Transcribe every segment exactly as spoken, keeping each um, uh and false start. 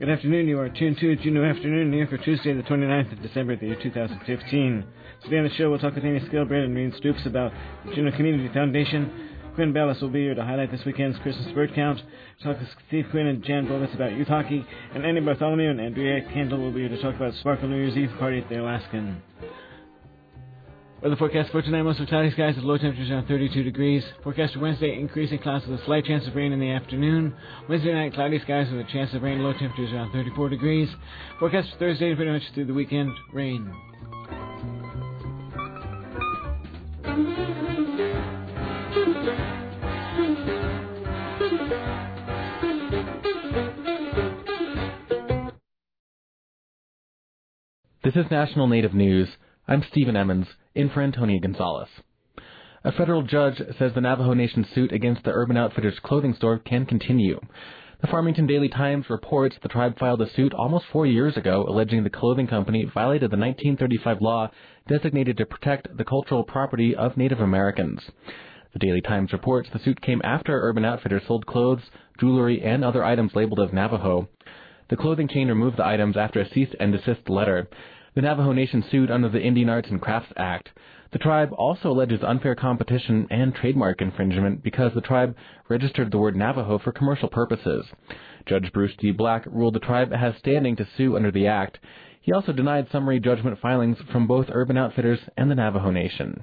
Good afternoon, you are tuned to Juneau Afternoon here for Tuesday the twenty-ninth of December, the year two thousand fifteen. Today on the show, we'll talk with Amy Skilbrand and Maureen Stoops about the Juneau Community Foundation. Quinn Bellis will be here to highlight this weekend's Christmas bird count. We'll talk with Steve Quinn and Jan Bovitz about youth hockey, and Andy Bartholomew and Andrea Kendall will be here to talk about Sparkle New Year's Eve party at the Alaskan. Weather forecast for tonight, mostly cloudy skies with low temperatures around thirty-two degrees. Forecast for Wednesday, increasing clouds with a slight chance of rain in the afternoon. Wednesday night, cloudy skies with a chance of rain, low temperatures around thirty-four degrees. Forecast for Thursday, pretty much through the weekend, rain. This is National Native News. I'm Stephen Emmons, in for Antonia Gonzalez. A federal judge says the Navajo Nation suit against the Urban Outfitters clothing store can continue. The Farmington Daily Times reports the tribe filed a suit almost four years ago alleging the clothing company violated the nineteen thirty-five law designated to protect the cultural property of Native Americans. The Daily Times reports the suit came after Urban Outfitters sold clothes, jewelry, and other items labeled as Navajo. The clothing chain removed the items after a cease and desist letter. The Navajo Nation sued under the Indian Arts and Crafts Act. The tribe also alleges unfair competition and trademark infringement because the tribe registered the word Navajo for commercial purposes. Judge Bruce D. Black ruled the tribe has standing to sue under the act. He also denied summary judgment filings from both Urban Outfitters and the Navajo Nation.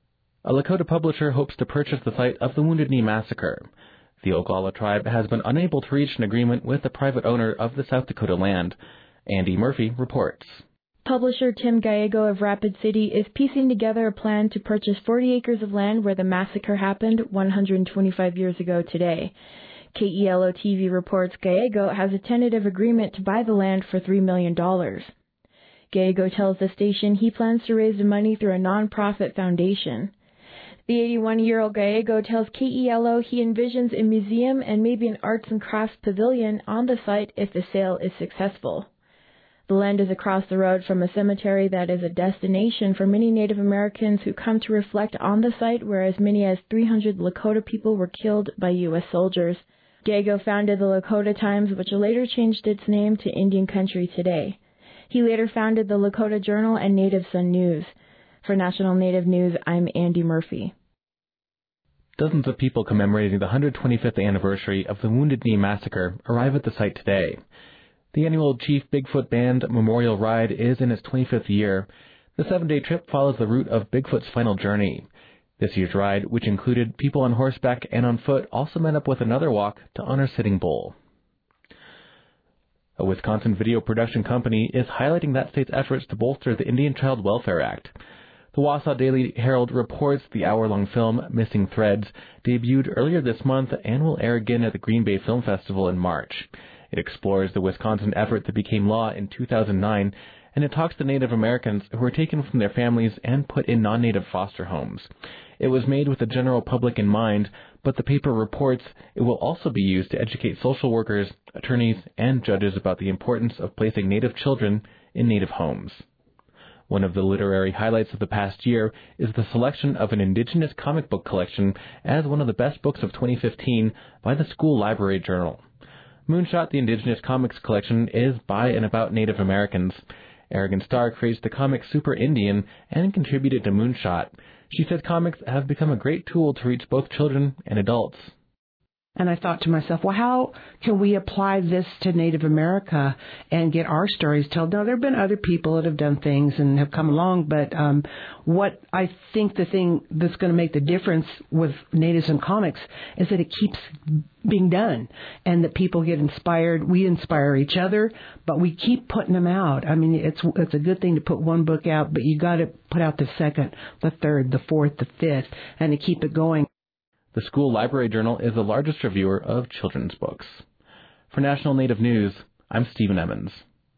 A Lakota publisher hopes to purchase the site of the Wounded Knee Massacre. The Oglala tribe has been unable to reach an agreement with the private owner of the South Dakota land. Andy Murphy reports. Publisher Tim Gallego of Rapid City is piecing together a plan to purchase forty acres of land where the massacre happened one hundred twenty-five years ago today. K E L O T V reports Gallego has a tentative agreement to buy the land for three million dollars. Gallego tells the station he plans to raise the money through a non-profit foundation. The eighty-one-year-old Gallego tells K E L O he envisions a museum and maybe an arts and crafts pavilion on the site if the sale is successful. The land is across the road from a cemetery that is a destination for many Native Americans who come to reflect on the site where as many as three hundred Lakota people were killed by U S soldiers. Gallego founded the Lakota Times, which later changed its name to Indian Country Today. He later founded the Lakota Journal and Native Sun News. For National Native News, I'm Andy Murphy. Dozens of people commemorating the one hundred twenty-fifth anniversary of the Wounded Knee Massacre arrive at the site today. The annual Chief Bigfoot Band Memorial Ride is in its twenty-fifth year. The seven-day trip follows the route of Bigfoot's final journey. This year's ride, which included people on horseback and on foot, also met up with another walk to honor Sitting Bull. A Wisconsin video production company is highlighting that state's efforts to bolster the Indian Child Welfare Act. The Wausau Daily Herald reports the hour-long film Missing Threads debuted earlier this month and will air again at the Green Bay Film Festival in March. It explores the Wisconsin effort that became law in two thousand nine, and it talks to Native Americans who were taken from their families and put in non-Native foster homes. It was made with the general public in mind, but the paper reports it will also be used to educate social workers, attorneys, and judges about the importance of placing Native children in Native homes. One of the literary highlights of the past year is the selection of an Indigenous comic book collection as one of the best books of twenty fifteen by the School Library Journal. Moonshot, the Indigenous Comics Collection, is by and about Native Americans. Aragon Starr creates the comic Super Indian and contributed to Moonshot. She says comics have become a great tool to reach both children and adults. And I thought to myself, well, how can we apply this to Native America and get our stories told? Now, there have been other people that have done things and have come along, but um, what I think the thing that's going to make the difference with Natives and comics is that it keeps being done and that people get inspired. We inspire each other, but we keep putting them out. I mean, it's it's a good thing to put one book out, but you got to put out the second, the third, the fourth, the fifth, and to keep it going. The School Library Journal is the largest reviewer of children's books. For National Native News, I'm Stephen Emmons.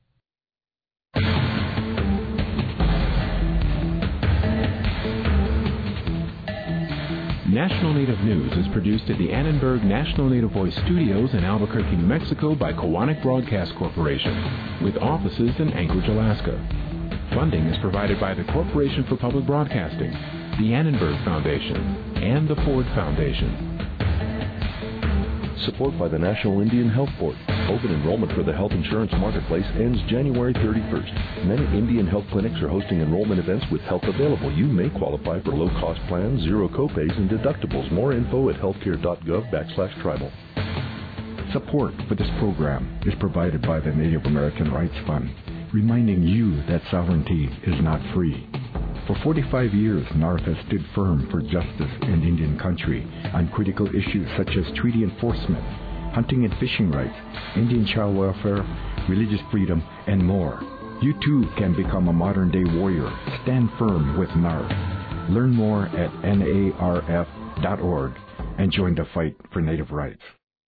National Native News is produced at the Annenberg National Native Voice Studios in Albuquerque, New Mexico by Kowanik Broadcast Corporation, with offices in Anchorage, Alaska. Funding is provided by the Corporation for Public Broadcasting, the Annenberg Foundation, and the Ford Foundation. support by the National Indian Health Board. Open enrollment for the health insurance marketplace ends January thirty-first. Many Indian health clinics are hosting enrollment events with help available. You may qualify for low-cost plans, zero copays, and deductibles. More info at healthcare.gov backslash tribal. Support for this program is provided by the Native American Rights Fund, reminding you that sovereignty is not free. For forty-five years, N A R F has stood firm for justice in Indian country on critical issues such as treaty enforcement, hunting and fishing rights, Indian child welfare, religious freedom, and more. You too can become a modern-day warrior. Stand firm with N A R F. Learn more at N A R F dot org and join the fight for Native rights.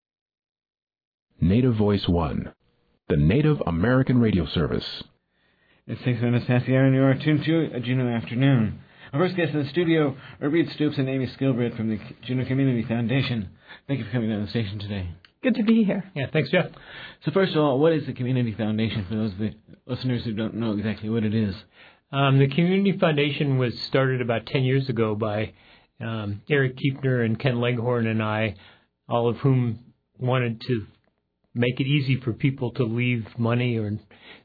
Native Voice One, the Native American radio service. It's six minutes past the hour, and you are tuned to a Juneau Afternoon. Our first guest in the studio are Reed Stoops and Amy Skilbred from the Juneau Community Foundation. Thank you for coming on the station today. Good to be here. Yeah, thanks, Jeff. So first of all, what is the Community Foundation for those of the listeners who don't know exactly what it is? Um, the Community Foundation was started about ten years ago by um, Eric Kiefner and Ken Leghorn and I, all of whom wanted to make it easy for people to leave money or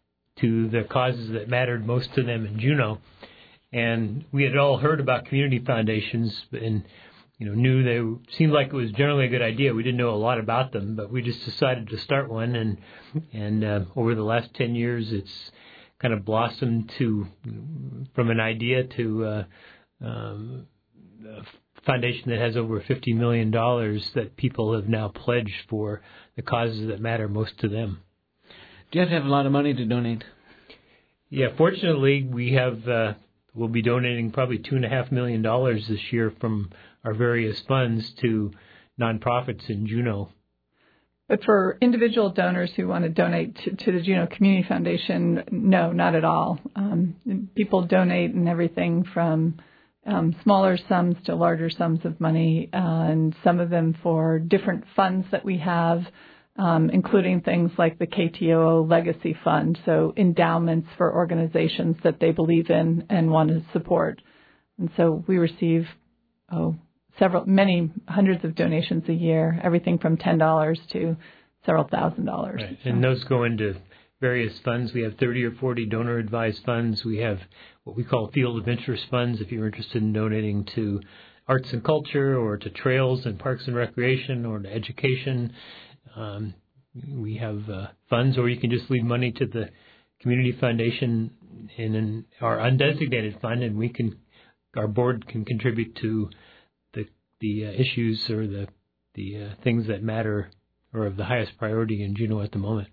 to the causes that mattered most to them in Juneau. And we had all heard about community foundations and, you know, knew they seemed like it was generally a good idea. We didn't know a lot about them, but we just decided to start one. And and uh, over the last ten years, it's kind of blossomed to from an idea to uh, um, a foundation that has over fifty million dollars that people have now pledged for the causes that matter most to them. Do you have to have a lot of money to donate? Yeah, fortunately, we have. Uh, we'll be donating probably two and a half million dollars this year from our various funds to nonprofits in Juneau. But for individual donors who want to donate to, to the Juneau Community Foundation, no, not at all. Um, people donate in everything from um, smaller sums to larger sums of money, uh, and some of them for different funds that we have. Um, including things like the K T O O Legacy Fund, so endowments for organizations that they believe in and want to support. And so we receive oh, several, many hundreds of donations a year, everything from ten dollars to several thousand dollars. Right. So. And those go into various funds. We have thirty or forty donor-advised funds. We have what we call field of interest funds if you're interested in donating to arts and culture or to trails and parks and recreation or to education. Um, we have uh, funds, or you can just leave money to the Community Foundation in an, our undesignated fund, and we can, our board can contribute to the the uh, issues or the the uh, things that matter or of the highest priority in Juneau at the moment.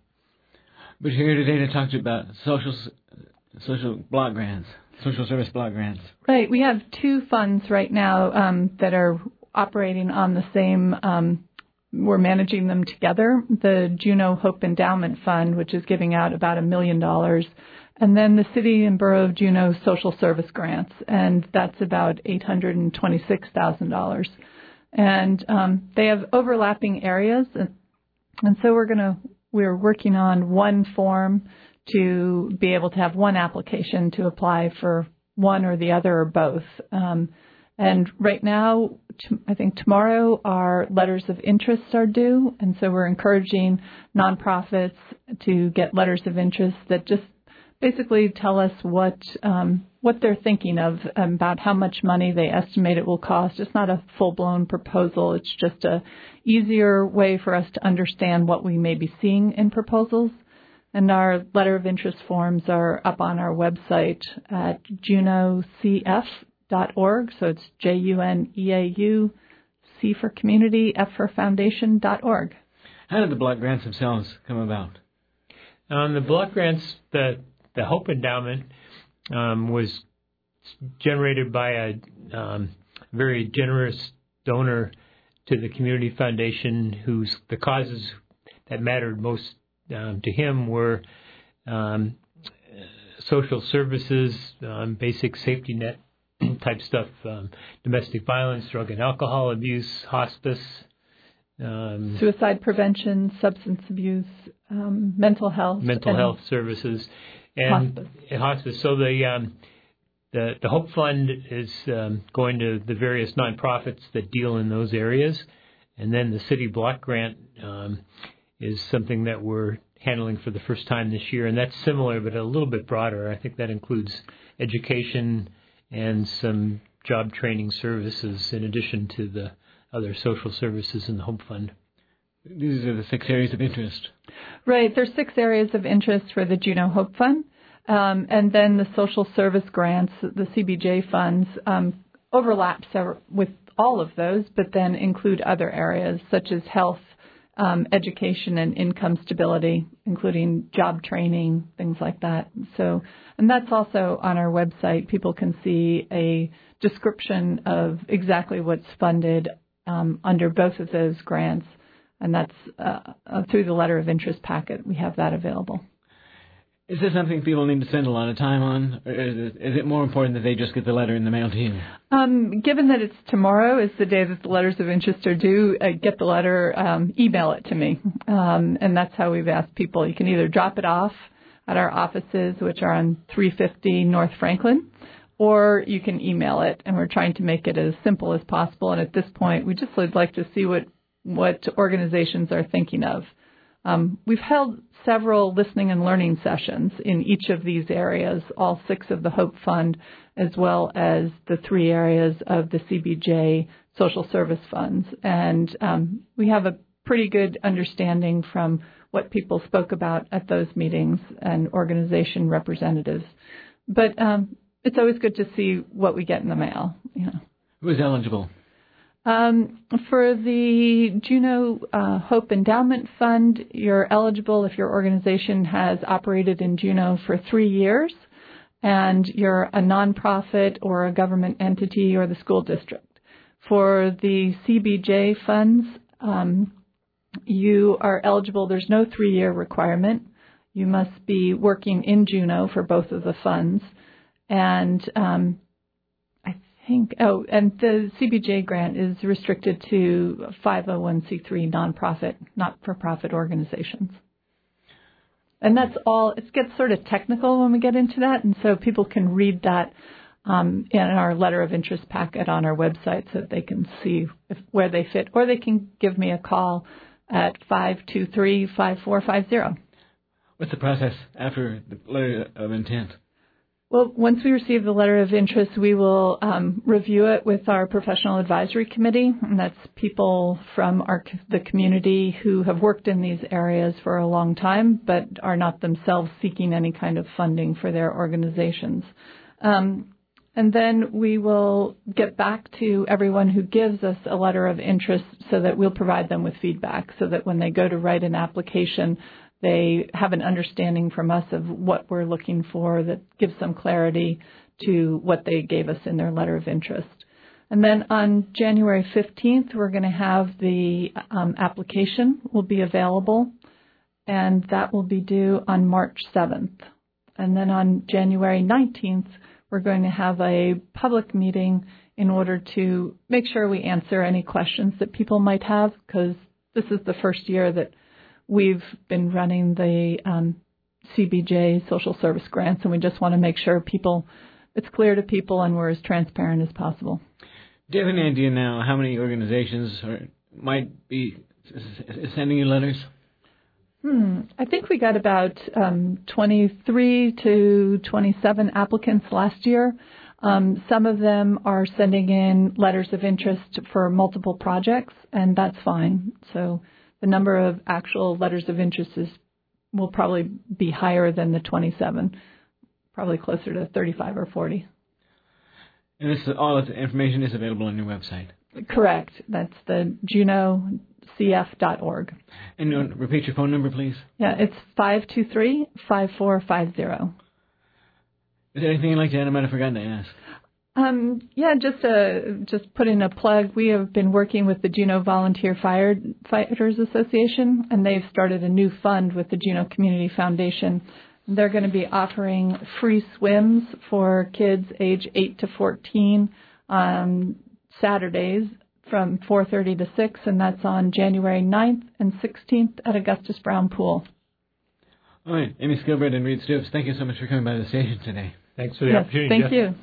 But you're here today to talk to you about social social block grants, social service block grants. Right. We have two funds right now um, that are operating on the same. Um, We're managing them together, the Juneau Hope Endowment Fund, which is giving out about a million dollars, and then the City and Borough of Juneau Social Service Grants, and that's about eight hundred twenty-six thousand dollars. And um, they have overlapping areas, and, and so we're going to, we're working on one form to be able to have one application to apply for one or the other or both. Um, And right now, I think tomorrow, our letters of interest are due. And so we're encouraging nonprofits to get letters of interest that just basically tell us what um, what they're thinking of about how much money they estimate it will cost. It's not a full-blown proposal. It's just a easier way for us to understand what we may be seeing in proposals. And our letter of interest forms are up on our website at juneau c f dot org. So it's J U N E A U, C for community, F for foundation dot org. How did the block grants themselves come about? Um, the block grants, the the Hope Endowment um, was generated by a um, very generous donor to the Community Foundation, whose the causes that mattered most um, to him were um, social services, um, basic safety net type stuff, um, domestic violence, drug and alcohol abuse, hospice, um, suicide prevention, substance abuse, um, mental health, mental health services, and hospice. And hospice. So the um, the the Hope Fund is um, going to the various nonprofits that deal in those areas, And then the City Block Grant um, is something that we're handling for the first time this year, and that's similar but a little bit broader. I think that includes education and some job training services in addition to the other social services in the Hope Fund. These are the six areas of interest. Right. There's six areas of interest for the Juneau Hope Fund. Um, and then the social service grants, the C B J funds, um, overlap with all of those, but then include other areas such as health, um, education, and income stability, including job training, things like that. So, and that's also on our website. People can see a description of exactly what's funded um, under both of those grants. And that's uh, uh, through the letter of interest packet. We have that available. Is this something people need to spend a lot of time on? Or is it, is it more important that they just get the letter in the mail to you? Um, given that it's tomorrow is the day that the letters of interest are due, uh, get the letter, um, email it to me. Um, and that's how we've asked people. You can either drop it off at our offices, which are on three fifty North Franklin, or you can email it. And we're trying to make it as simple as possible. And at this point, we just would like to see what what organizations are thinking of. Um, we've held several listening and learning sessions in each of these areas, all six of the Hope Fund, as well as the three areas of the C B J social service funds. And um, we have a pretty good understanding from what people spoke about at those meetings and organization representatives. But um, it's always good to see what we get in the mail. You know. Who's eligible? Um, for the Juneau uh, Hope Endowment Fund, you're eligible if your organization has operated in Juneau for three years and you're a nonprofit or a government entity or the school district. For the C B J funds, um, you are eligible. There's no three-year requirement. You must be working in Juneau for both of the funds. And um, think, oh, and the C B J grant is restricted to five oh one c three nonprofit, not-for-profit organizations. And that's all. It gets sort of technical when we get into that, and so people can read that um, in our letter of interest packet on our website so that they can see if, where they fit, or they can give me a call at five two three, five four five zero. What's the process after the letter of intent? Well, once we receive the letter of interest, we will um, review it with our professional advisory committee, and that's people from our the community who have worked in these areas for a long time, but are not themselves seeking any kind of funding for their organizations. Um, and then we will get back to everyone who gives us a letter of interest so that we'll provide them with feedback so that when they go to write an application, they have an understanding from us of what we're looking for that gives some clarity to what they gave us in their letter of interest. And then on January fifteenth, we're going to have the um, application will be available, and that will be due on March seventh. And then on January nineteenth, we're going to have a public meeting in order to make sure we answer any questions that people might have, because this is the first year that we've been running the um, C B J social service grants, and we just want to make sure people, it's clear to people and we're as transparent as possible. Do you have any idea now how many organizations are, might be sending you letters? Hmm. I think we got about um, twenty-three to twenty-seven applicants last year. Um, some of them are sending in letters of interest for multiple projects, and that's fine. So the number of actual letters of interest is, will probably be higher than the twenty-seven, probably closer to thirty-five or forty. And this is, all this information is available on your website? Correct. That's the juneau c f dot org. And you want to repeat your phone number, please? Yeah, it's five two three, five four five zero. Is there anything you'd like to add? I might have forgotten to ask. Um, yeah, just uh, just put in a plug. We have been working with the Juneau Volunteer Firefighters Association, and they've started a new fund with the Juneau Community Foundation. They're going to be offering free swims for kids age eight to fourteen on Saturdays from four thirty to six, and that's on January ninth and sixteenth at Augustus Brown Pool. All right. Amy Skilbred and Reed Stoops, thank you so much for coming by the station today. Thanks for the yes, opportunity, thank Jeff. you.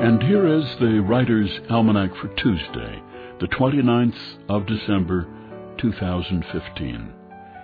And here is the Writer's Almanac for Tuesday, the twenty-ninth of December, two thousand fifteen.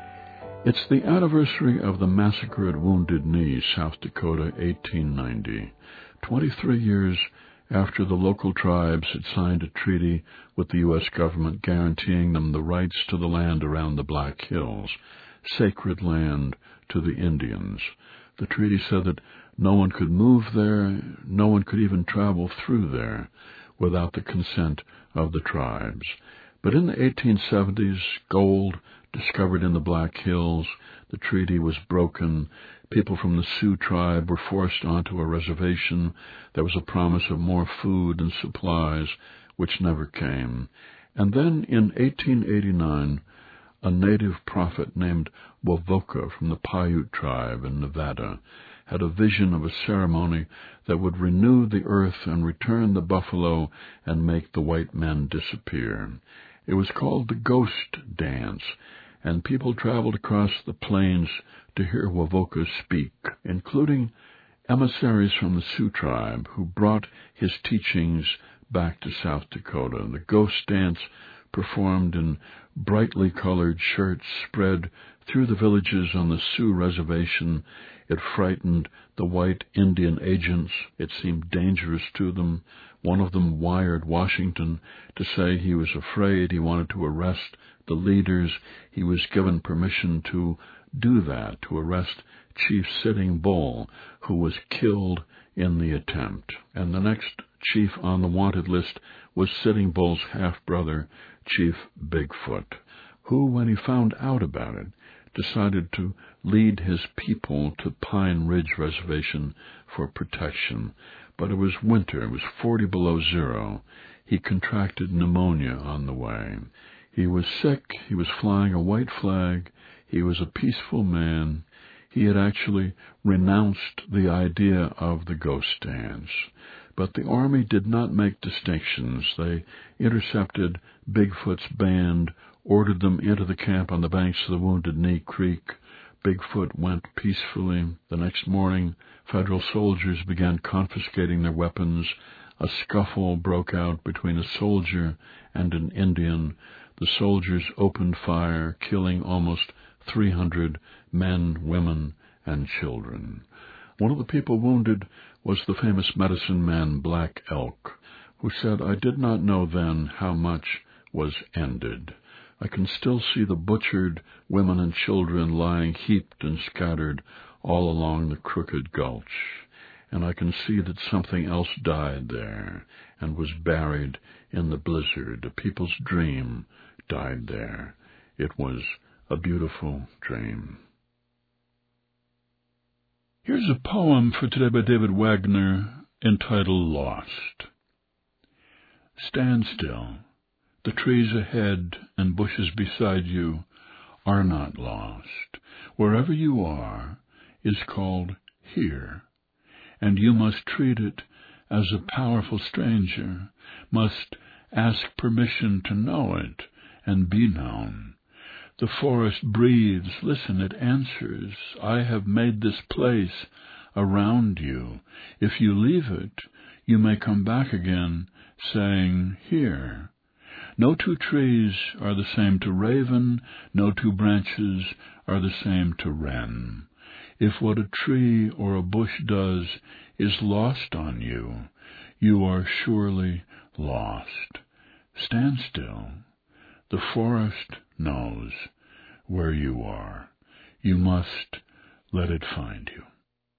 It's the anniversary of the massacre at Wounded Knee, South Dakota, eighteen ninety. twenty-three years after the local tribes had signed a treaty with the U S government guaranteeing them the rights to the land around the Black Hills, sacred land to the Indians. The treaty said that no one could move there, no one could even travel through there without the consent of the tribes. But in the eighteen seventies, gold discovered in the Black Hills, the treaty was broken. People from the Sioux tribe were forced onto a reservation. There was a promise of more food and supplies, which never came. And then in eighteen eighty-nine, a native prophet named Wovoka from the Paiute tribe in Nevada had a vision of a ceremony that would renew the earth and return the buffalo and make the white men disappear. It was called the Ghost Dance, and people traveled across the plains to hear Wovoka speak, including emissaries from the Sioux tribe who brought his teachings back to South Dakota. The Ghost Dance, performed in brightly colored shirts, spread through the villages on the Sioux reservation. It frightened the white Indian agents. It seemed dangerous to them. One of them wired Washington to say he was afraid. He wanted to arrest the leaders. He was given permission to do that, to arrest Chief Sitting Bull, who was killed in the attempt. And the next chief on the wanted list was Sitting Bull's half-brother, Chief Bigfoot, who, when he found out about it, decided to lead his people to Pine Ridge Reservation for protection. But it was winter. It was forty below zero. He contracted pneumonia on the way. He was sick. He was flying a white flag. He was a peaceful man. He had actually renounced the idea of the Ghost Dance. But the Army did not make distinctions. They intercepted Bigfoot's band, ordered them into the camp on the banks of the Wounded Knee Creek. Bigfoot went peacefully. The next morning, federal soldiers began confiscating their weapons. A scuffle broke out between a soldier and an Indian. The soldiers opened fire, killing almost three hundred men, women, and children. One of the people wounded was the famous medicine man Black Elk, who said, "I did not know then how much was ended. I can still see the butchered women and children lying heaped and scattered all along the Crooked Gulch, and I can see that something else died there and was buried in the blizzard. A people's dream died there. It was a beautiful dream." Here's a poem for today by David Wagner entitled Lost. Stand still. The trees ahead and bushes beside you are not lost. Wherever you are is called here, and you must treat it as a powerful stranger, must ask permission to know it and be known. The forest breathes, listen, it answers. I have made this place around you. If you leave it, you may come back again, saying, here. No two trees are the same to raven, no two branches are the same to wren. If what a tree or a bush does is lost on you, you are surely lost. Stand still. The forest knows where you are. You must let it find you.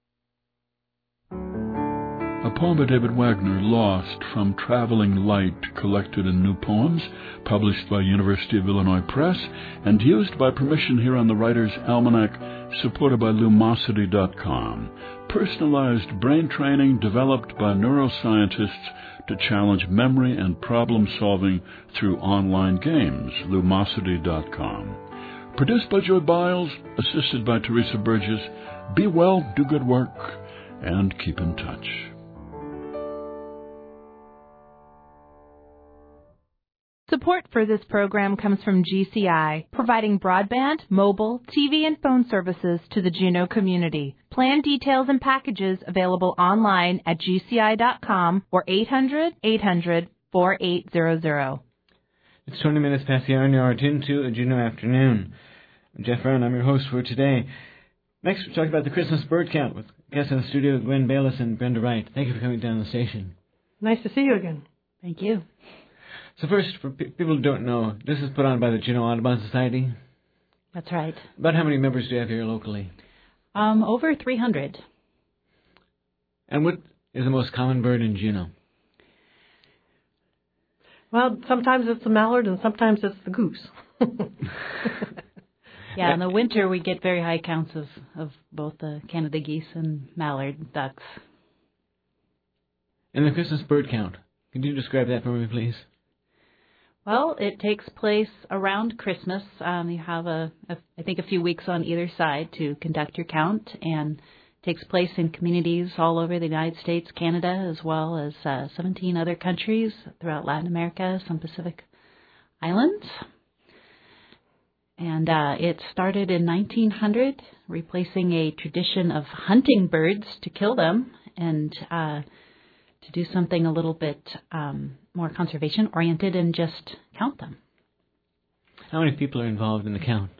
A poem by David Wagner, Lost, from Traveling Light, collected in New Poems, published by University of Illinois Press, and used by permission here on the Writer's Almanac, supported by Lumosity dot com. Personalized brain training developed by neuroscientists to challenge memory and problem-solving through online games. Lumosity dot com. Produced by Joy Biles, assisted by Teresa Burgess. Be well, do good work, and keep in touch. Support for this program comes from G C I, providing broadband, mobile, T V, and phone services to the Juneau community. Plan details and packages available online at G C I dot com or eight hundred, eight hundred, four eight zero zero. It's twenty minutes past the hour and you're tuned to a Juneau Afternoon. I'm Jeff Brown, I'm your host for today. Next, we're talking about the Christmas bird count with guests in the studio, Gwen Bayless and Brenda Wright. Thank you for coming down to the station. Nice to see you again. Thank you. So first, for pe- people who don't know, this is put on by the Juneau Audubon Society. That's right. About how many members do you have here locally? Um, over three hundred. And what is the most common bird in Juneau? Well, sometimes it's the mallard and sometimes it's the goose. Yeah, in the winter we get very high counts of, of both the Canada geese and mallard ducks. And the Christmas bird count, could you describe that for me, please? Well, it takes place around Christmas. Um, you have, a, a, I think, a few weeks on either side to conduct your count, and it takes place in communities all over the United States, Canada, as well as uh, seventeen other countries throughout Latin America, some Pacific islands. And uh, it started in nineteen hundred, replacing a tradition of hunting birds to kill them and uh, to do something a little bit um, more conservation-oriented and just count them. How many people are involved in the count?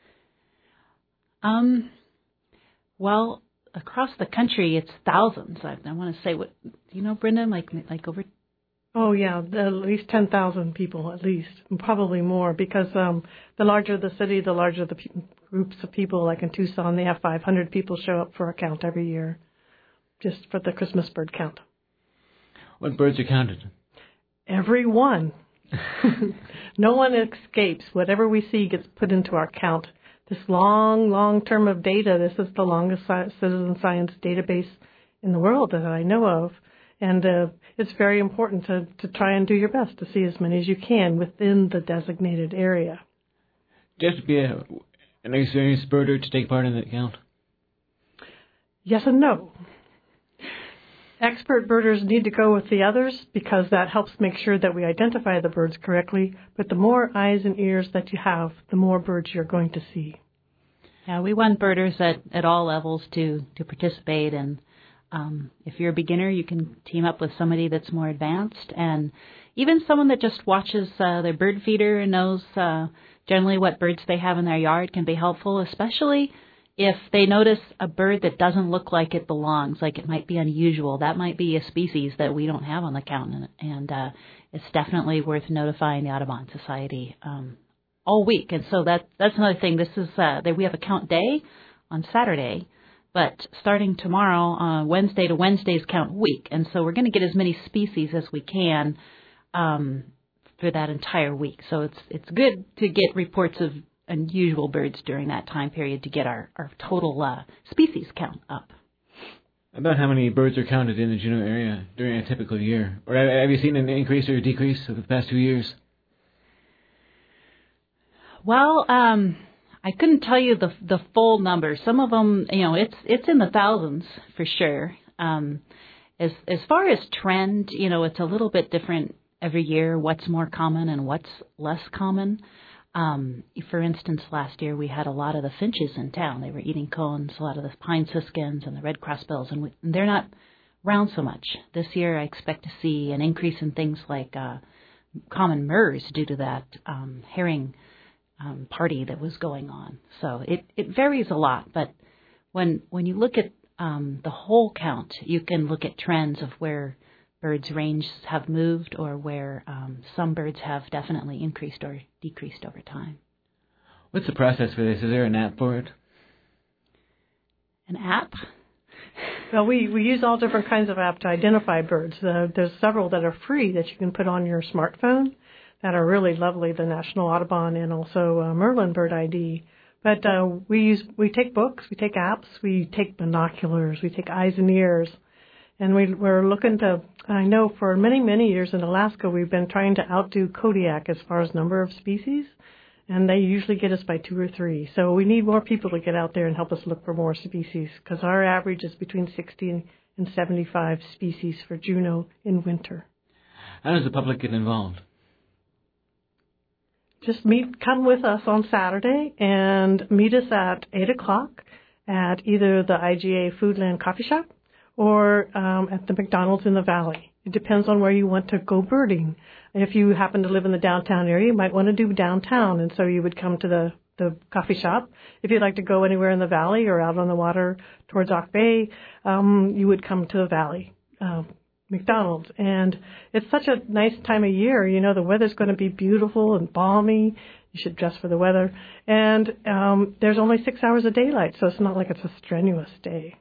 Um, well, across the country, it's thousands. I, I want to say, what do you know, Brenda? Like, like over. Oh yeah, at least ten thousand people, at least, and probably more. Because um, the larger the city, the larger the pe- groups of people. Like in Tucson, they have five hundred people show up for a count every year, just for the Christmas bird count. What birds are counted? Every one. No one escapes. Whatever we see gets put into our count. This long, long term of data, this is the longest sci- citizen science database in the world that I know of. And uh, it's very important to, to try and do your best to see as many as you can within the designated area. Do you have to be a, an experienced birder to take part in that count? Yes and no. Expert birders need to go with the others because that helps make sure that we identify the birds correctly. But the more eyes and ears that you have, the more birds you're going to see. Yeah, we want birders at, at all levels to, to participate. And um, if you're a beginner, you can team up with somebody that's more advanced. And even someone that just watches uh, their bird feeder and knows uh, generally what birds they have in their yard can be helpful, especially if they notice a bird that doesn't look like it belongs, like it might be unusual. That might be a species that we don't have on the count, and uh, it's definitely worth notifying the Audubon Society um, all week. And so that that's another thing. This is uh, that we have a count day on Saturday, but starting tomorrow, uh, Wednesday to Wednesday is count week, and so we're going to get as many species as we can um, for that entire week. So it's it's good to get reports of unusual birds during that time period to get our, our total uh, species count up. About how many birds are counted in the Juneau area during a typical year? Or have you seen an increase or a decrease over the past two years? Well, um, I couldn't tell you the the full number. Some of them, you know, it's it's in the thousands for sure. Um, as as far as trend, you know, it's a little bit different every year. What's more common and what's less common. Um, for instance, last year we had a lot of the finches in town. They were eating cones, a lot of the pine siskins and the red crossbills, and, we, and they're not around so much. This year I expect to see an increase in things like uh, common murres due to that um, herring um, party that was going on. So it, it varies a lot, but when when you look at um, the whole count, you can look at trends of where birds' ranges have moved or where um, some birds have definitely increased or decreased over time. What's the process for this? Is there an app for it? An app? Well, we, we use all different kinds of apps to identify birds. Uh, there's several that are free that you can put on your smartphone that are really lovely, the National Audubon and also uh, Merlin Bird I D. But uh, we use we take books, we take apps, we take binoculars, we take eyes and ears. And we, we're looking to, I know for many, many years in Alaska, we've been trying to outdo Kodiak as far as number of species, and they usually get us by two or three. So we need more people to get out there and help us look for more species, because our average is between sixty and seventy-five species for Juneau in winter. How does the public get involved? just meet, come with us on Saturday and meet us at eight o'clock at either the I G A Foodland Coffee Shop or um, at the McDonald's in the Valley. It depends on where you want to go birding. If you happen to live in the downtown area, you might want to do downtown, and so you would come to the, the coffee shop. If you'd like to go anywhere in the valley or out on the water towards Auk Bay, um, you would come to the Valley, uh, McDonald's. And it's such a nice time of year. You know, the weather's going to be beautiful and balmy. You should dress for the weather. And um, there's only six hours of daylight, so it's not like it's a strenuous day.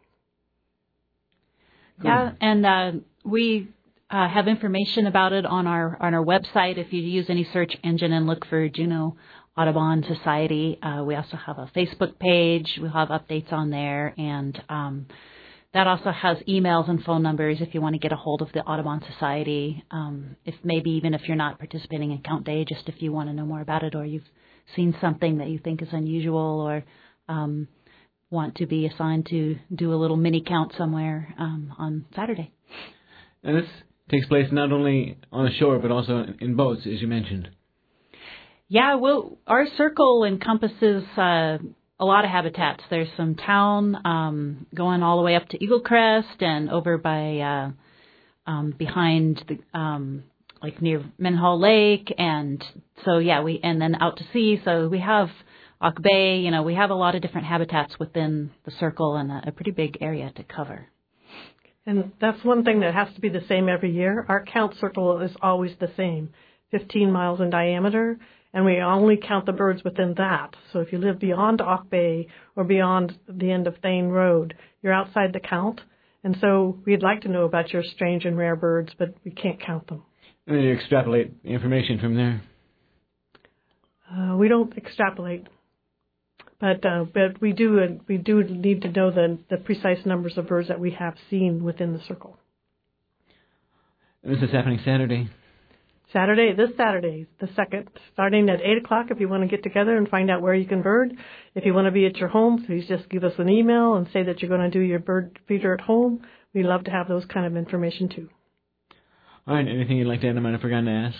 Yeah, and uh, we uh, have information about it on our on our website. If you use any search engine and look for Juneau Audubon Society, uh, we also have a Facebook page. We'll have updates on there, and um, that also has emails and phone numbers if you want to get a hold of the Audubon Society. Um, if maybe even if you're not participating in Count Day, just if you want to know more about it, or you've seen something that you think is unusual, or um, want to be assigned to do a little mini count somewhere um, on Saturday. And this takes place not only on the shore but also in boats, as you mentioned. Yeah, well, our circle encompasses uh, a lot of habitats. There's some town um, going all the way up to Eagle Crest and over by uh, um, behind the um, like near Menhall Lake, and so yeah, we and then out to sea. So we have Auk Bay. You know, we have a lot of different habitats within the circle and a, a pretty big area to cover. And that's one thing that has to be the same every year. Our count circle is always the same, fifteen miles in diameter, and we only count the birds within that. So if you live beyond Auk Bay or beyond the end of Thane Road, you're outside the count. And so we'd like to know about your strange and rare birds, but we can't count them. And then you extrapolate information from there. Uh, we don't extrapolate. But uh, but we do uh, we do need to know the, the precise numbers of birds that we have seen within the circle. And this is happening Saturday. Saturday, this Saturday, the second, starting at eight o'clock. If you want to get together and find out where you can bird, if you want to be at your home, please just give us an email and say that you're going to do your bird feeder at home. We love to have those kind of information too. All right. Anything you'd like to add? I might have forgotten to ask.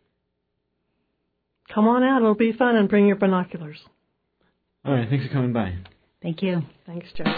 Come on out. It'll be fun, and bring your binoculars. All right, thanks for coming by. Thank you. Thanks, Joe.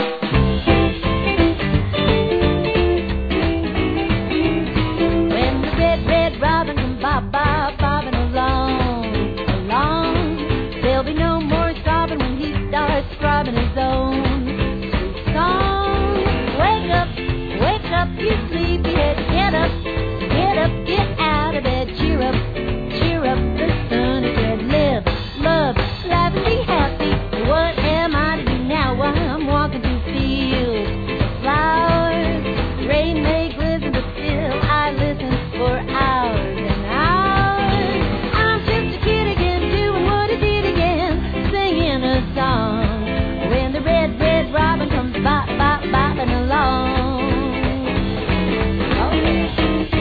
When the red, red robin comes bob, bob, bobbing along, along, there'll be no more sobbing when he starts throbbing his own sweet song. Wake up, wake up, you sleepyhead, get up, get up, get out of bed, cheer up, cheer up, the sun is red, live, love, laugh and be happy. What am I to do now while I'm walking through fields of flowers? Rain may glisten, but still I listen for hours and hours. I'm just a kid again, doing what I did again, singing a song. When the red, red robin comes bop, bop, bopping along. Oh, yeah.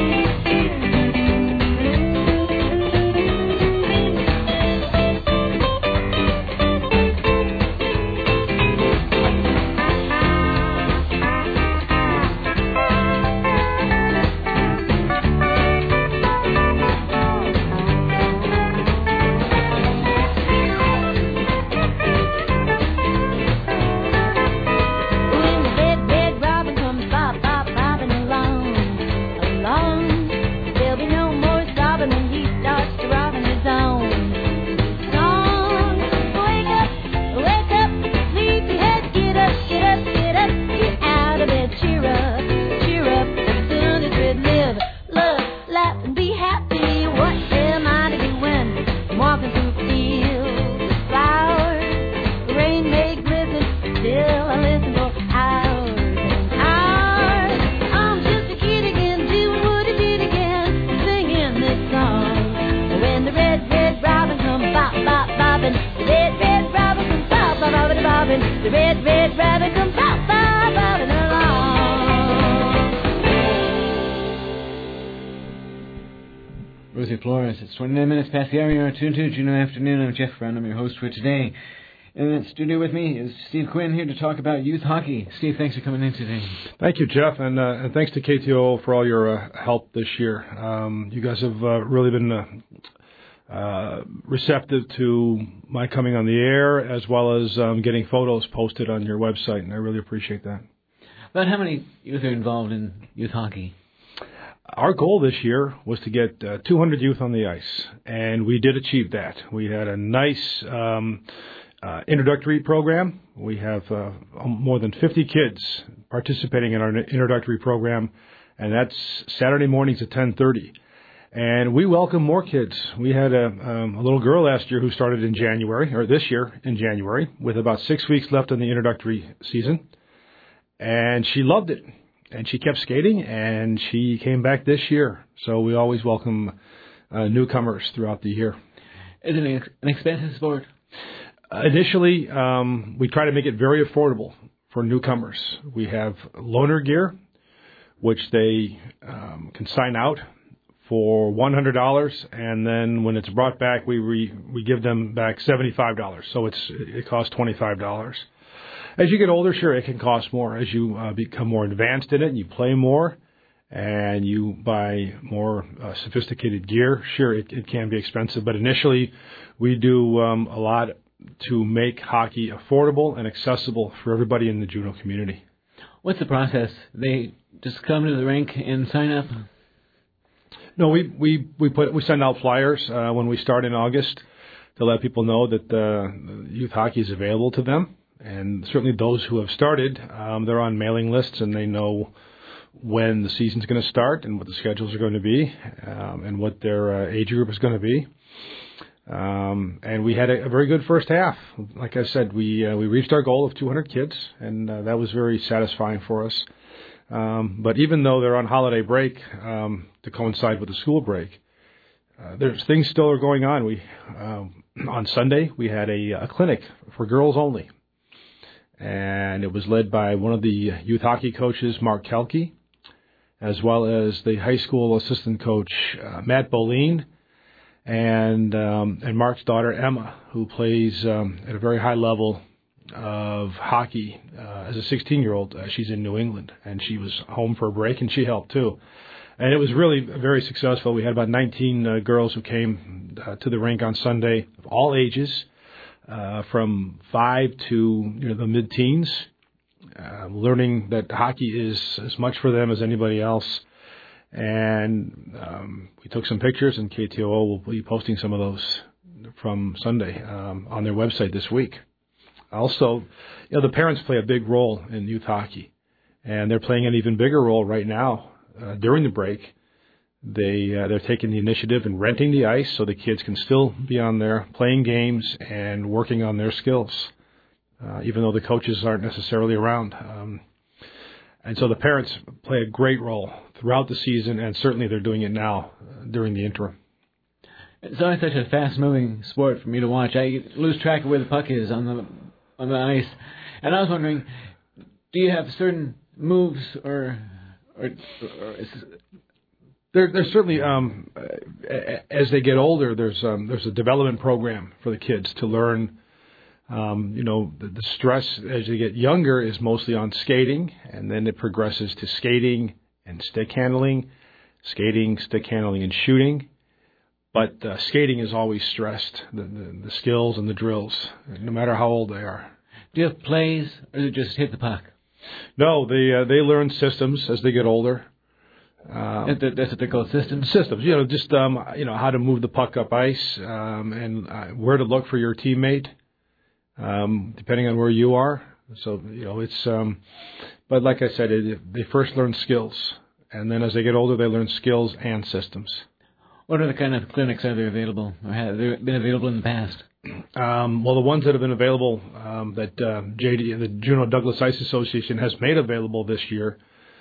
The red, red rabbit comes bop, bop, bobbing along. Rosie Flores, it's twenty-nine minutes past the hour. You're tuned to Juneau Afternoon. I'm Jeff Brown. I'm your host for today. In the studio with me is Steve Quinn here to talk about youth hockey. Steve, thanks for coming in today. Thank you, Jeff, and, uh, and thanks to K T O O for all your uh, help this year. Um, you guys have uh, really been uh, uh, receptive to my coming on the air, as well as um, getting photos posted on your website, and I really appreciate that. About how many youth are involved in youth hockey? Our goal this year was to get uh, two hundred youth on the ice, and we did achieve that. We had a nice um, uh, introductory program. We have uh, more than fifty kids participating in our introductory program, and that's Saturday mornings at ten thirty. And we welcome more kids. We had a, um, a little girl last year who started in January, or this year in January, with about six weeks left in the introductory season, and she loved it. And she kept skating, and she came back this year. So we always welcome uh, newcomers throughout the year. Is it an, an expensive sport? Uh, initially, um, we try to make it very affordable for newcomers. We have loaner gear, which they um, can sign out for one hundred dollars, and then when it's brought back, we re, we give them back seventy-five dollars. So it's it costs twenty-five dollars. As you get older, sure, it can cost more. As you uh, become more advanced in it and you play more and you buy more uh, sophisticated gear, sure, it, it can be expensive. But initially, we do um, a lot to make hockey affordable and accessible for everybody in the Juneau community. What's the process? They just come to the rink and sign up? No, we we we put we send out flyers uh, when we start in August to let people know that uh, youth hockey is available to them. And certainly those who have started, um, they're on mailing lists and they know when the season's going to start and what the schedules are going to be um, and what their uh, age group is going to be. Um, and we had a, a very good first half. Like I said, we uh, we reached our goal of two hundred kids, and uh, that was very satisfying for us. Um, but even though they're on holiday break um, to coincide with the school break, uh, there's things still are going on. We um, on Sunday we had a, a clinic for girls only. And it was led by one of the youth hockey coaches, Mark Kelke, as well as the high school assistant coach, uh, Matt Boleen, and um, and Mark's daughter, Emma, who plays um, at a very high level of hockey uh, as a sixteen-year-old. Uh, she's in New England, and she was home for a break, and she helped too. And it was really very successful. We had about nineteen uh, girls who came uh, to the rink on Sunday, of all ages. Uh, from five to you know, the mid-teens, uh, learning that hockey is as much for them as anybody else. And um, we took some pictures, and K T O O will be posting some of those from Sunday um, on their website this week. Also, you know, the parents play a big role in youth hockey, and they're playing an even bigger role right now uh, during the break. They, uh, they're taking the initiative and renting the ice so the kids can still be on there playing games and working on their skills, uh, even though the coaches aren't necessarily around. Um, and so the parents play a great role throughout the season, and certainly they're doing it now uh, during the interim. It's always such a fast-moving sport for me to watch. I lose track of where the puck is on the on the ice. And I was wondering, do you have certain moves or... or, or is, There, there's certainly, um, as they get older, there's um, there's a development program for the kids to learn. Um, you know, the, the stress as they get younger is mostly on skating, and then it progresses to skating and stick handling, skating, stick handling, and shooting. But uh, skating is always stressed, the, the, the skills and the drills, no matter how old they are. Do you have plays, or do you just hit the puck? No, they uh, they learn systems as they get older. Um, That's what they call systems? Systems, you know, just, um, you know, how to move the puck up ice um, and uh, where to look for your teammate, um, depending on where you are. So, you know, it's, um, but like I said, it, they first learn skills, and then as they get older, they learn skills and systems. What are the kind of clinics are there available, or have they been available in the past? Um, well, the ones that have been available um, that uh, J D, the Juneau Douglas Ice Association has made available this year.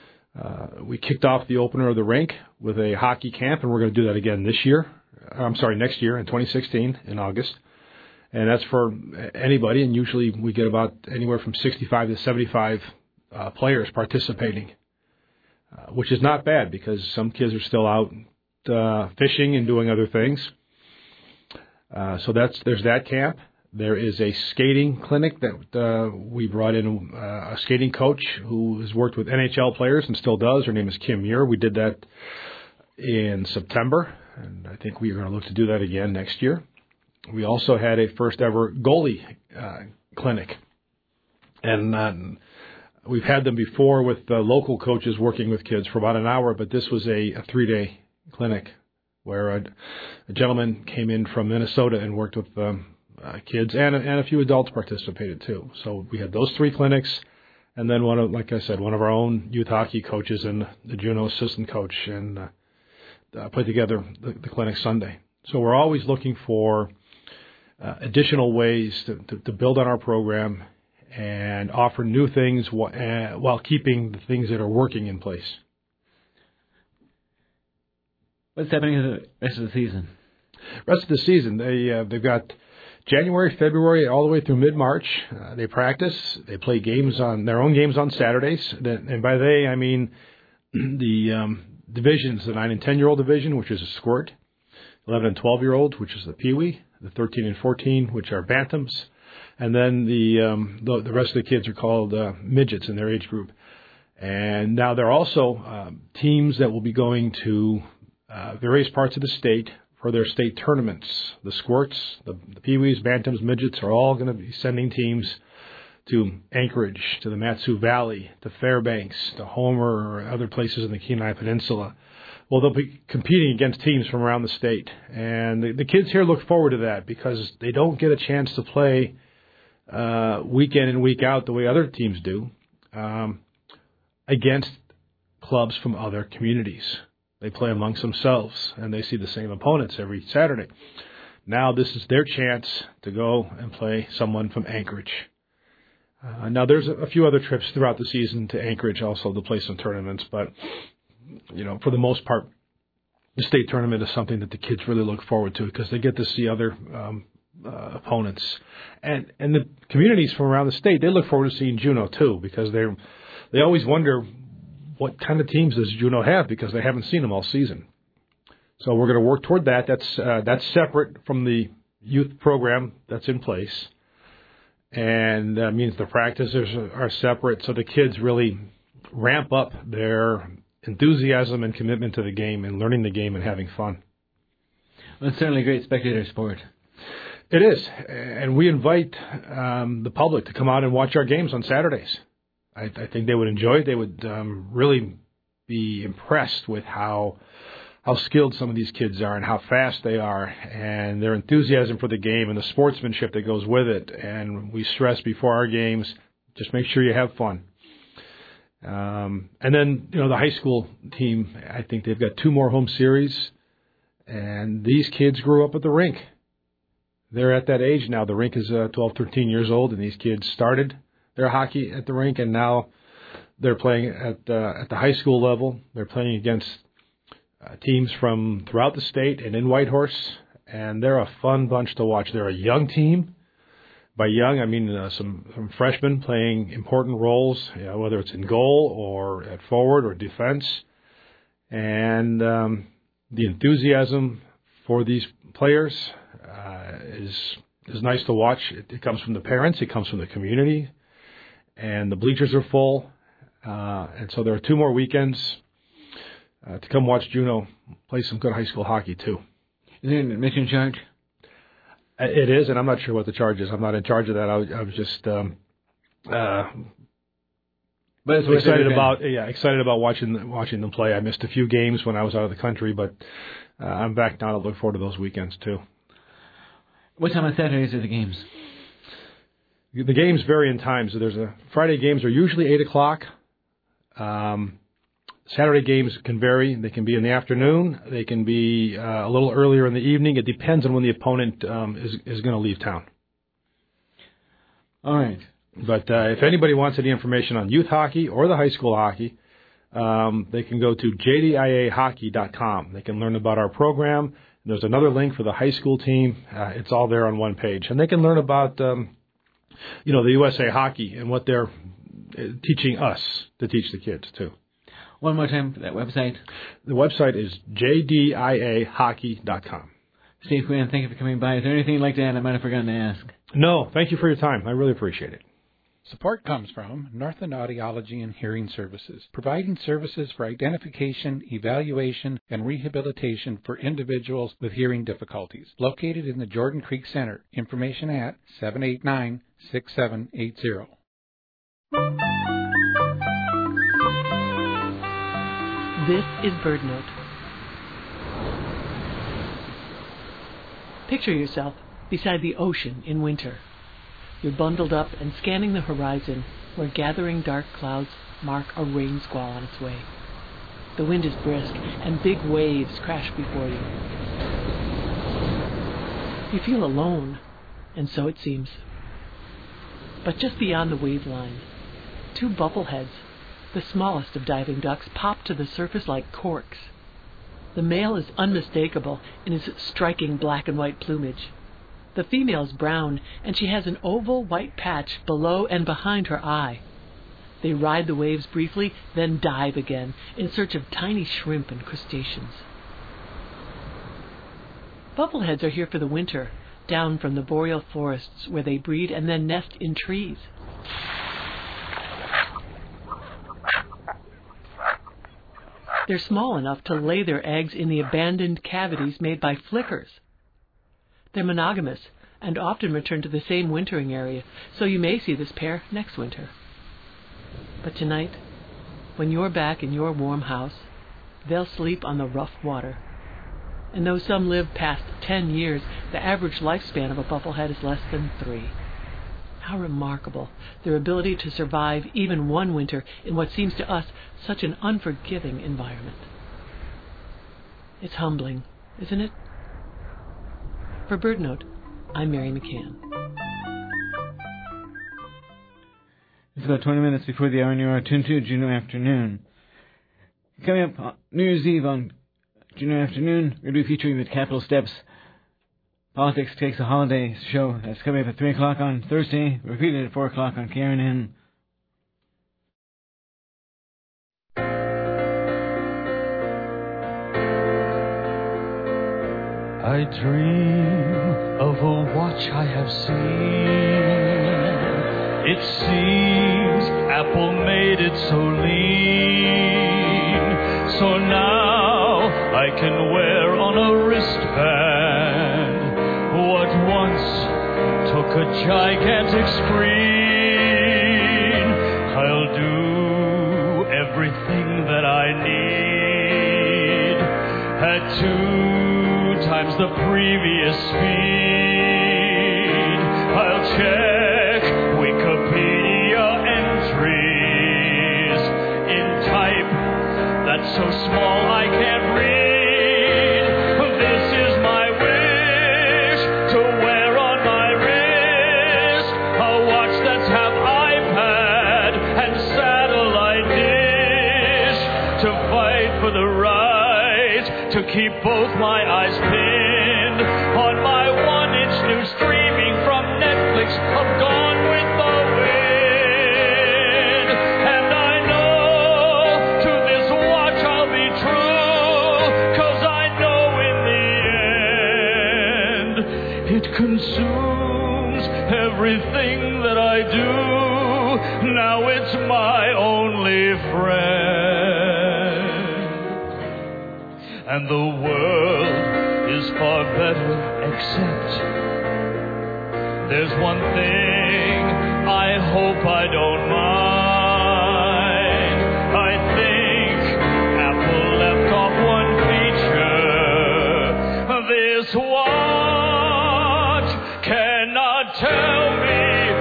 Uh, we kicked off the opener of the rink with a hockey camp, and we're going to do that again this year. I'm sorry, next year in twenty sixteen in August. And that's for anybody, and usually we get about anywhere from sixty-five to seventy-five uh, players participating, uh, which is not bad because some kids are still out uh, fishing and doing other things. Uh, so that's there's that camp. There is a skating clinic that uh, we brought in uh, a skating coach who has worked with N H L players and still does. Her name is Kim Muir. We did that in September, and I think we are going to look to do that again next year. We also had a first ever goalie uh, clinic, and uh, we've had them before with uh, local coaches working with kids for about an hour, but this was a, a three-day clinic where a, a gentleman came in from Minnesota and worked with um, uh, kids, and, and a few adults participated too. So we had those three clinics, and then one of, like I said, one of our own youth hockey coaches and the Juneau assistant coach, and uh, uh, put together the, the clinic Sunday. So we're always looking for uh, additional ways to, to, to build on our program and offer new things wh- uh, while keeping the things that are working in place. What's happening in the rest of the season? Rest of the season, they uh, they've got January, February, all the way through mid-March. Uh, they practice. They play games on their own games on Saturdays, and by they I mean the um, divisions: the nine and ten year old division, which is a squirt; eleven and twelve year old, which is the peewee; the thirteen and fourteen, which are bantams, and then the um, the, the rest of the kids are called uh, midgets in their age group. And now there are also um, teams that will be going to uh, various parts of the state for their state tournaments. The squirts, the, the peewees, bantams, midgets are all going to be sending teams to Anchorage, to the Mat-Su Valley, to Fairbanks, to Homer, or other places in the Kenai Peninsula. Well, they'll be competing against teams from around the state. And the, the kids here look forward to that because they don't get a chance to play uh, week in and week out the way other teams do um, against clubs from other communities. They play amongst themselves, and they see the same opponents every Saturday. Now this is their chance to go and play someone from Anchorage. Uh, now there's a, a few other trips throughout the season to Anchorage also to play some tournaments, but you know, for the most part, the state tournament is something that the kids really look forward to because they get to see other um, uh, opponents. And and the communities from around the state, they look forward to seeing Juneau too because they they always wonder what kind of teams does Juneau have because they haven't seen them all season. So we're going to work toward that. That's uh, that's separate from the youth program that's in place, and that means the practices are separate. So the kids really ramp up their enthusiasm and commitment to the game and learning the game and having fun. Well, it's certainly a great spectator sport. It is, and we invite um, the public to come out and watch our games on Saturdays. I, I think they would enjoy it. They would um, really be impressed with how how skilled some of these kids are and how fast they are and their enthusiasm for the game and the sportsmanship that goes with it. And we stress before our games, just make sure you have fun. Um, and then, you know, the high school team, I think they've got two more home series, and these kids grew up at the rink. They're at that age now. The rink is uh, twelve, thirteen years old, and these kids started their hockey at the rink, and now they're playing at uh, at the high school level. They're playing against uh, teams from throughout the state and in Whitehorse, and they're a fun bunch to watch. They're a young team. By young, I mean uh, some, some freshmen playing important roles, you know, whether it's in goal or at forward or defense. And um, the enthusiasm for these players uh, is is nice to watch. It, it comes from the parents. It comes from the community. And the bleachers are full. Uh, and so there are two more weekends uh, to come watch Juneau play some good high school hockey, too. Is there an admission charge? It is, and I'm not sure what the charge is. I'm not in charge of that. I was, I was just um, uh, but it's excited about yeah, excited about watching watching them play. I missed a few games when I was out of the country, but uh, I'm back now to look forward to those weekends, too. What time on Saturdays are the games? The games vary in times. So there's a Friday games are usually eight o'clock. Um, Saturday games can vary. They can be in the afternoon. They can be uh, a little earlier in the evening. It depends on when the opponent um, is is going to leave town. All right. But uh, if anybody wants any information on youth hockey or the high school hockey, um, they can go to j d i a hockey dot com. They can learn about our program. There's another link for the high school team. Uh, it's all there on one page. And they can learn about, um, you know, the U S A Hockey and what they're teaching us to teach the kids, too. One more time for that website. The website is j d i a hockey dot com. Steve Quinn, thank you for coming by. Is there anything you'd like to add I might have forgotten to ask? No, thank you for your time. I really appreciate it. Support comes from Northland Audiology and Hearing Services, providing services for identification, evaluation, and rehabilitation for individuals with hearing difficulties. Located in the Jordan Creek Center. Information at seven eight nine, six seven eight zero. This is BirdNote. Picture yourself beside the ocean in winter. You're bundled up and scanning the horizon where gathering dark clouds mark a rain squall on its way. The wind is brisk and big waves crash before you. You feel alone, and so it seems. But just beyond the wave line, two bubbleheads, the smallest of diving ducks, pop to the surface like corks. The male is unmistakable in his striking black and white plumage. The female is brown, and she has an oval white patch below and behind her eye. They ride the waves briefly, then dive again in search of tiny shrimp and crustaceans. Bubbleheads are here for the winter, down from the boreal forests where they breed and then nest in trees. They're small enough to lay their eggs in the abandoned cavities made by flickers. They're monogamous and often return to the same wintering area, so you may see this pair next winter. But tonight, when you're back in your warm house, they'll sleep on the rough water. And though some live past ten years, the average lifespan of a bubblehead is less than three. How remarkable, their ability to survive even one winter in what seems to us such an unforgiving environment. It's humbling, isn't it? For BirdNote, I'm Mary McCann. It's about twenty minutes before the hour, and you are tuned to Juneau Afternoon. Coming up on New Year's Eve on Juneau Afternoon, we're going to be featuring the Capitol Steps. Politics Takes a Holiday show. That's coming up at three o'clock on Thursday, repeated at four o'clock on K R N N. I dream of a watch I have seen. It seems Apple made it so lean. So now I can wear on a wristband what once took a gigantic screen. I'll do everything that I need at two times the previous speed. I'll check Wikipedia entries in type that's so small I can't read. This is my wish, to wear on my wrist a watch that's half iPad and satellite dish, to fight for the right to keep both my eyes pinned on my one-inch new streaming from Netflix of Gone with the Wind. And I know to this watch I'll be true, 'cause I know in the end it consumes everything that I do. Now it's my only friend. And the world is far better, except there's one thing I hope I don't mind. I think Apple left off one feature. This watch cannot tell me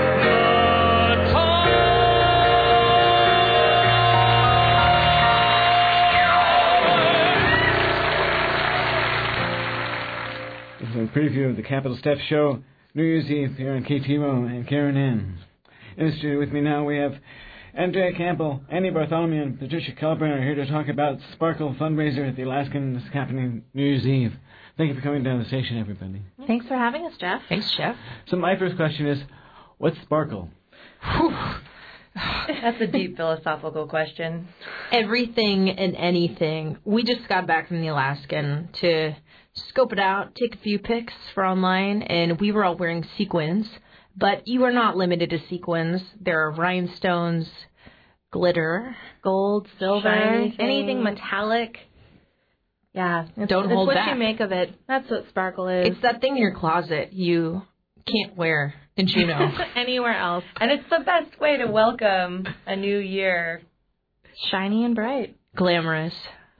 a preview of the Capitol Steps show, New Year's Eve here on K T M O and K R N N. In the studio with me now we have Andrea Campbell, Annie Bartholomew, and Patricia Kalbrenner here to talk about Sparkle fundraiser at the Alaskan that's happening New Year's Eve. Thank you for coming down to the station, everybody. Thanks for having us, Jeff. Thanks, Jeff. So my first question is, what's Sparkle? That's a deep philosophical question. Everything and anything. We just got back from the Alaskan to scope it out, take a few pics for online, and we were all wearing sequins, But you are not limited to sequins. There are rhinestones, glitter, gold, silver, shiny anything things. metallic. Yeah, it's, Don't it's hold what back. you make of it. That's what sparkle is. It's that thing in your closet you can't wear in Juneau. Anywhere else. And it's the best way to welcome a new year. Shiny and bright. Glamorous.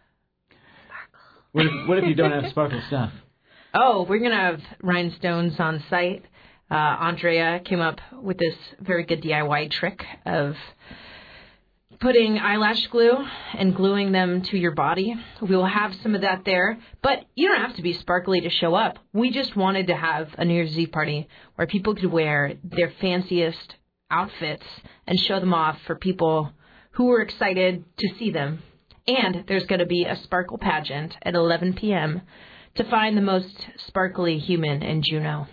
What if, what if you don't have sparkle stuff? Oh, we're going to have rhinestones on site. Uh, Andrea came up with this very good D I Y trick of putting eyelash glue and gluing them to your body. We will have some of that there, but you don't have to be sparkly to show up. We just wanted to have a New Year's Eve party where people could wear their fanciest outfits and show them off for people who were excited to see them. And there's going to be a sparkle pageant at eleven p.m. to find the most sparkly human in Juneau.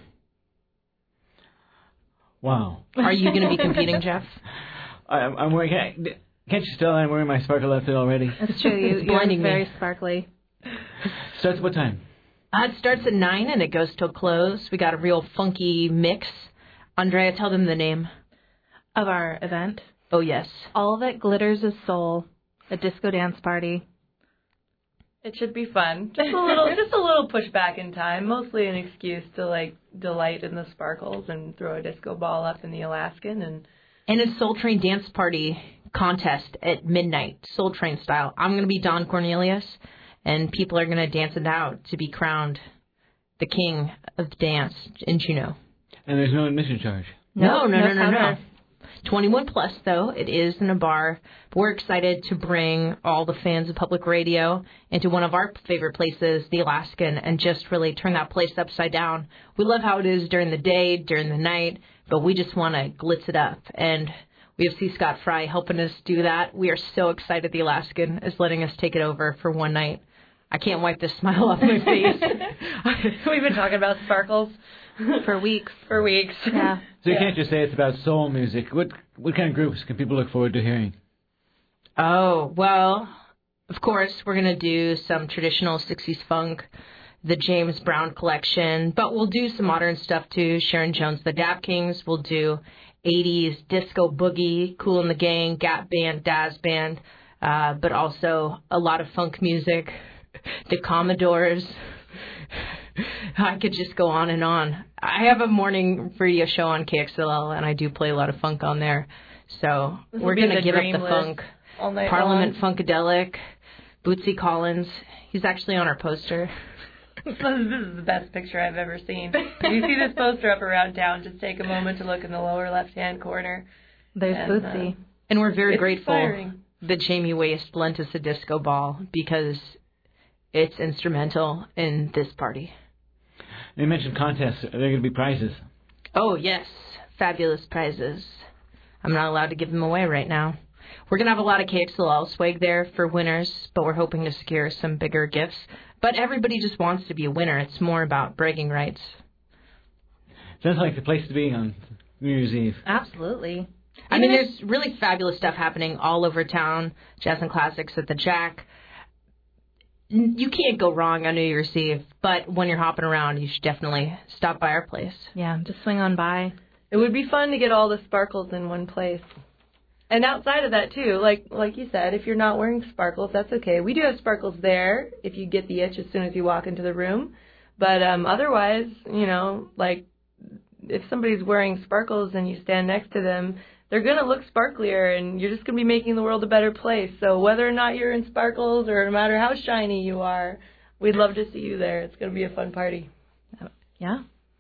Wow. Are you going to be competing, Jeff? I'm, I'm wearing... Can't, can't you tell I'm wearing my sparkle outfit already? That's true. You, It's blinding you're very me. sparkly. Starts what time? Uh, it starts at nine and it goes till close. We got a real funky mix. Andrea, tell them the name of our event. Oh, yes. All That Glitters is Soul, a disco dance party. It should be fun. Just a little, just a little push back in time. Mostly an excuse to like delight in the sparkles and throw a disco ball up in the Alaskan and And a Soul Train dance party contest at midnight, Soul Train style. I'm going to be Don Cornelius, and people are going to dance it out to be crowned the king of dance in Juneau. And there's no admission charge. No, no, no no, no, no. cover. twenty-one plus, though. It is in a bar. But we're excited to bring all the fans of public radio into one of our favorite places, the Alaskan, and just really turn that place upside down. We love how it is during the day, during the night, but we just want to glitz it up. And we have C. Scott Fry helping us do that. We are so excited the Alaskan is letting us take it over for one night. I can't wipe this smile off my face. we've been talking about sparkles for weeks. For weeks. Yeah. So you Yeah. can't just say it's about soul music. What what kind of groups can people look forward to hearing? Oh, well, of course, we're going to do some traditional sixties funk, the James Brown collection, but we'll do some modern stuff too. Sharon Jones, the Dap Kings. We'll do eighties disco boogie, Kool and the Gang, Gap Band, Daz Band, uh, but also a lot of funk music, the Commodores. I could just go on and on. I have a morning radio show on K X L L, and I do play a lot of funk on there. So This we're will be going to the give up dream the list funk. all night Parliament long. Funkadelic, Bootsy Collins. He's actually on our poster. This is the best picture I've ever seen. If you see this poster up around town, just take a moment to look in the lower left-hand corner. There's And, Bootsy. uh, And we're very It's grateful inspiring. that Jamie Waste lent us a disco ball because it's instrumental in this party. You mentioned contests. Are there going to be prizes? Oh, yes. Fabulous prizes. I'm not allowed to give them away right now. We're going to have a lot of K X L L swag there for winners, but we're hoping to secure some bigger gifts. But everybody just wants to be a winner. It's more about bragging rights. Sounds like the place to be on New Year's Eve. Absolutely. I mean, there's really fabulous stuff happening all over town. Jazz and Classics at the Jack. You can't go wrong on New Year's Eve, but when you're hopping around, you should definitely stop by our place. Yeah, just swing on by. It would be fun to get all the sparkles in one place. And outside of that, too, like like you said, if you're not wearing sparkles, that's okay. We do have sparkles there if you get the itch as soon as you walk into the room. But um, otherwise, you know, like if somebody's wearing sparkles and you stand next to them, they're going to look sparklier and you're just going to be making the world a better place. So whether or not you're in sparkles or no matter how shiny you are, we'd love to see you there. It's going to be a fun party. Yeah.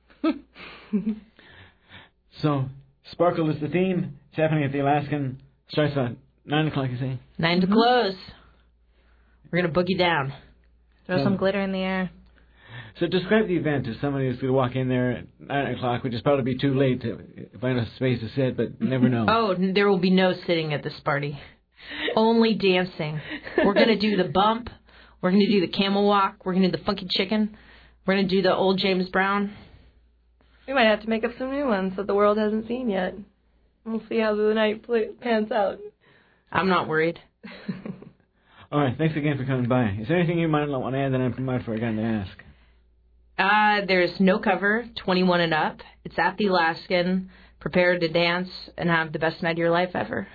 So, sparkle is the theme. It's happening at the Alaskan. Starts about nine o'clock, you say? Nine to close. We're going to boogie down. Throw Yeah. some glitter in the air. So describe the event to somebody who's going to walk in there at nine o'clock, which is probably be too late to find a space to sit, but you never know. Oh, there will be no sitting at this party. Only dancing. We're going to do the bump. We're going to do the camel walk. We're going to do the funky chicken. We're going to do the old James Brown. We might have to make up some new ones that the world hasn't seen yet. We'll see how the night play- pans out. I'm not worried. All right, thanks again for coming by. Is there anything you might not want to add that I might have forgotten to ask? Uh, there's no cover, twenty-one and up. It's at the Alaskan. Prepare to dance and have the best night of your life ever.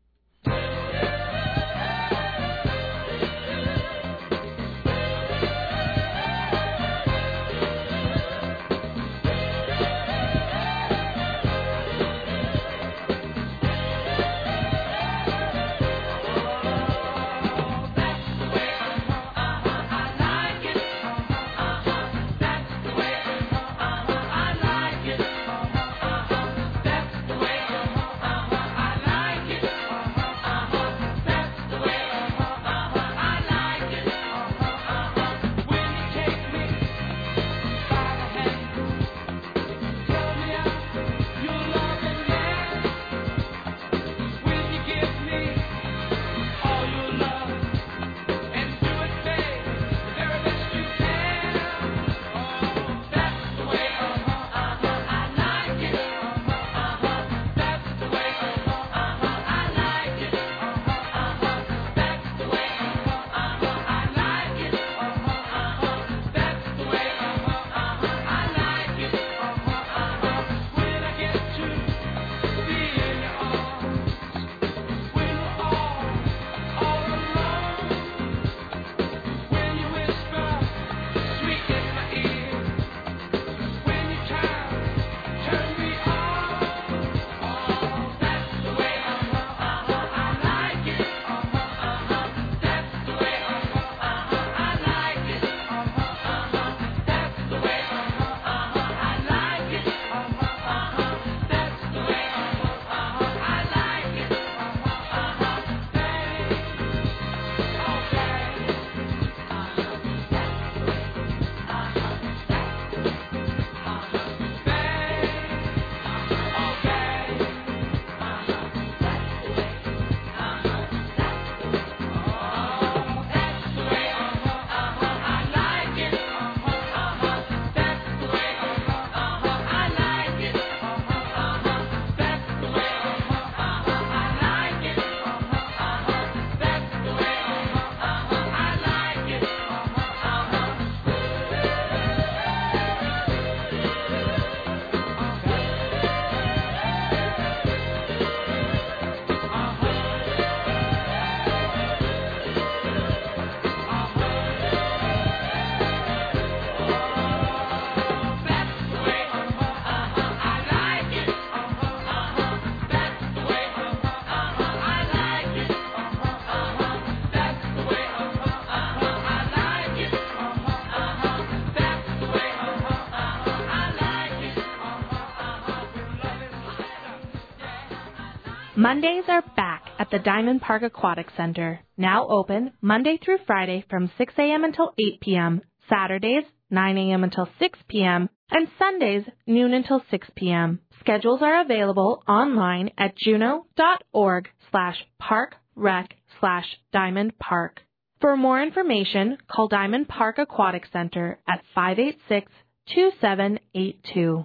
Mondays are back at the Diamond Park Aquatic Center, now open Monday through Friday from six a.m. until eight p.m., Saturdays nine a.m. until six p.m., and Sundays noon until six p.m. Schedules are available online at juno.org slash parkrec slash Diamond Park. For more information, call Diamond Park Aquatic Center at five eight six, two seven eight two.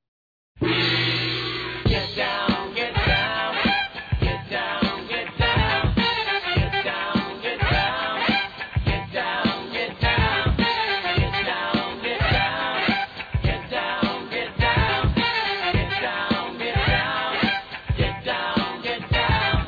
Get down, get down, get down, get down, get down, get down, get down, get down, get down, get down, get down, get down, get down, get down, get down, get down.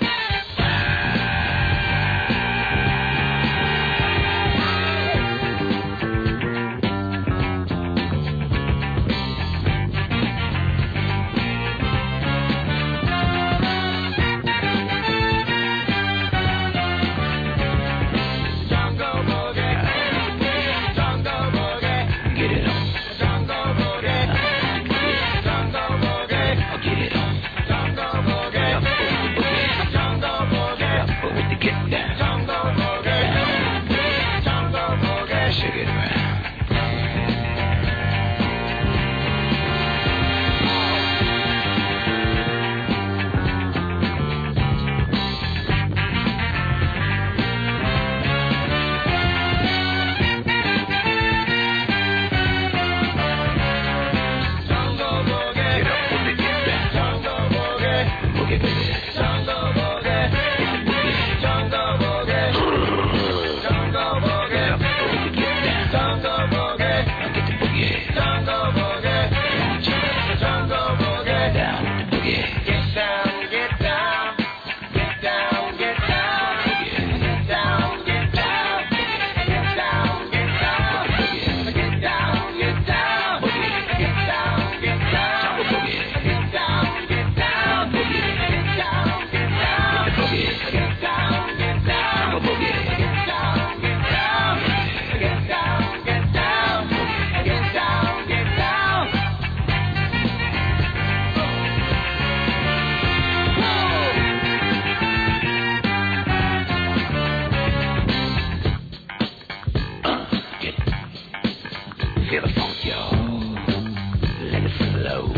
feel the funk, y'all. Let it flow.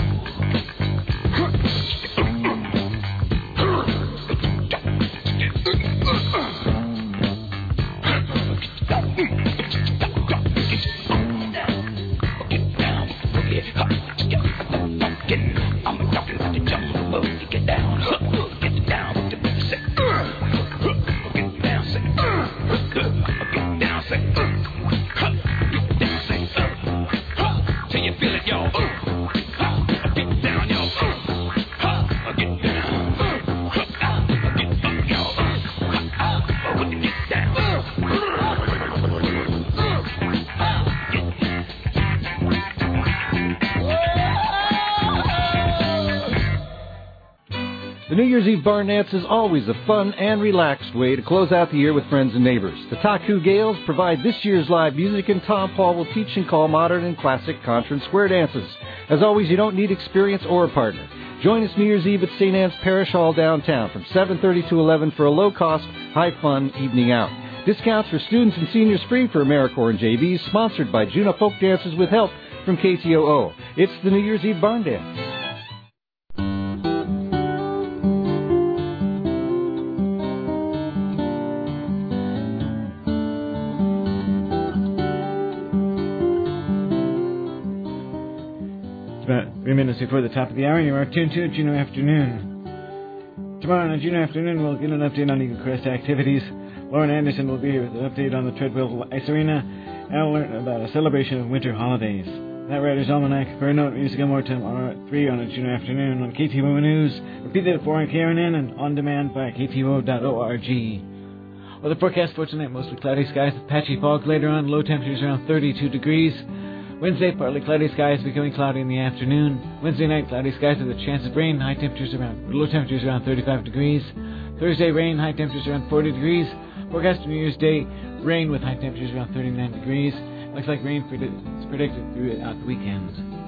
I'm talking about the jungle boogie. Get down, get down with the music. Say, get down, say, get down, say, get down, say, till you feel it, y'all. Get down, y'all. Get down, get up, y'all. When you get down. The New Year's Eve barn dance is always a fun and relaxed way to close out the year with friends and neighbors. The Taku Gales provide this year's live music, and Tom Paul will teach and call modern and classic contra and square dances. As always, you don't need experience or a partner. Join us New Year's Eve at Saint Anne's Parish Hall downtown from seven thirty to eleven for a low-cost, high-fun evening out. Discounts for students and seniors free for AmeriCorps and J Vs, sponsored by Juneau Folk Dances with help from K T O O. It's the New Year's Eve barn dance. Three minutes before the top of the hour, you are tuned to Juneau Afternoon. Tomorrow on Juneau Afternoon, we'll get an update on Eagle Crest activities. Lauren Anderson will be here with an update on the Treadwell Ice Arena, and we'll learn about a celebration of winter holidays. That Writer's Almanac, for a note, music and more time on three on a Juneau Afternoon on K T O O News, repeated at four on K R N N and on demand via K T O O dot org. Well, the forecast for tonight, mostly cloudy skies with patchy fog later on, low temperatures around thirty-two degrees. Wednesday, partly cloudy skies, becoming cloudy in the afternoon. Wednesday night, cloudy skies with a chance of rain, high temperatures around, low temperatures around thirty-five degrees. Thursday, rain, high temperatures around forty degrees. Forecast for New Year's Day, rain with high temperatures around thirty-nine degrees. Looks like rain is predicted throughout the weekend.